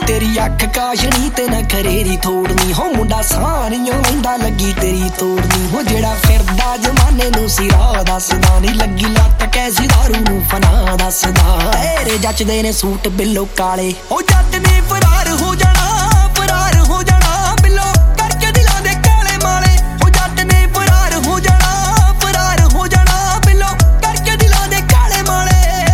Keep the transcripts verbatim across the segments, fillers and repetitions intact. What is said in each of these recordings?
तेरी अख काशनी ते न खरेरी थोड़नी हो मुंडा सारियों लैंदा लगी तेरी तोड़नी हो जेड़ा फिरदा जमाने नू सिरा दसदा नी लगी लत कैसी दारू नू फना दसदा तेरे जचदे ने सूट बिल्लो काले ओ जट ने फरार हो जाना फरार हो जाना बिल्लो करके दिलां दे काले माले ओ जट ने फरार हो जाना फरार हो जाना बिल्लो करके दिलां दे काले माले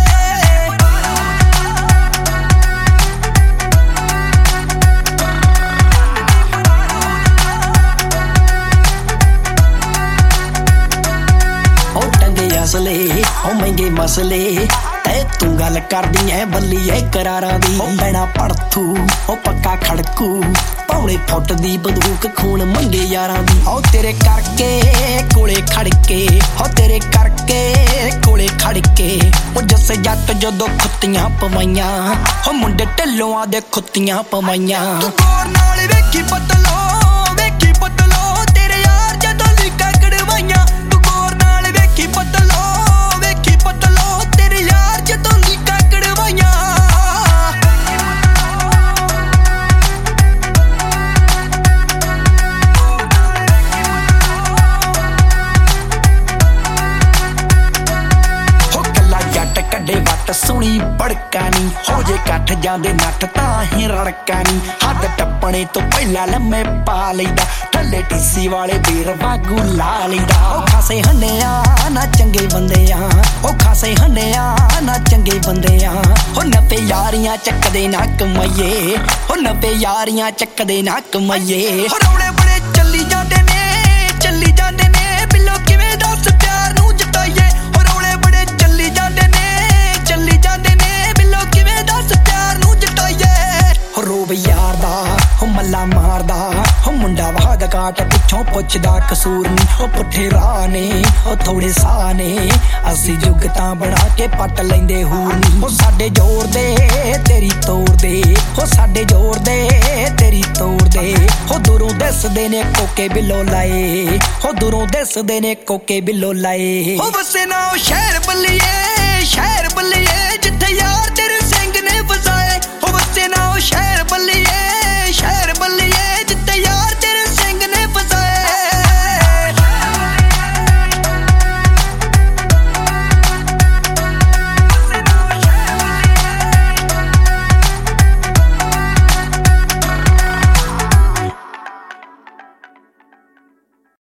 असले ओ महंगे मसले ते तू गल करदी ऐ बल्ली ऐ करारा दी बैना पड़थू ओ पक्का खड़कू पौने फुट दी बंदूक खून मंगे यारां दी ओ तेरे करके कोले खड़के ओ तेरे करके कोले खड़के ओ जसे जट जदों खुत्तियां पवाइयां ओ मुंडे ढिल्लों दे खुत्तियां पवाइयां तू गौर नाल वेखी पतलो वेखी पतलो तेरे यार जदों लीका कड़वाइयां तू गौर नाल वेखी पतलो सोनी बड़का नी हो जे कठ जांदे नठ तां ही रड़का नी हद टप्पणे तो पहला लम्मे पा लईदा ठल्ले टीसी वाले बीर वागू ला लईदा ओ खासे हन्निया ना चंगे बंदे आ ओ खासे हन्निया ना चंगे बंदे आ ओ नब्बे यारियां चकदे ना कमाइए ओ नब्बे यारियां चकदे ना कमाइए ओ रौले बड़े चली जांदे ने चली जांदे ने बिल्लो किवें दस प्यार नू जताइए ओ रौले बड़े चली जांदे ने चली जांदे ने बिल्लो किवें दस प्यार नू जटाइए हो रोब यार दा हो मल्ला मारदा हो मुंडा वाद काट पिछों पुछदा कसूर नी हो पुठे राह ने हो थोड़े साह ने असी जुगतां बना के पट लैंदे हूर नी हो साडे जोर दे तेरी तोड़ दे हो साडे जोर दे तेरी तोड़ दे हो दूरों दसदे ने कोके बिल्लो लाए हो दूरों दसदे ने कोके बिल्लो लाए हो वसे ना शहर बल्लिए शहर बल्लिए जिथे यार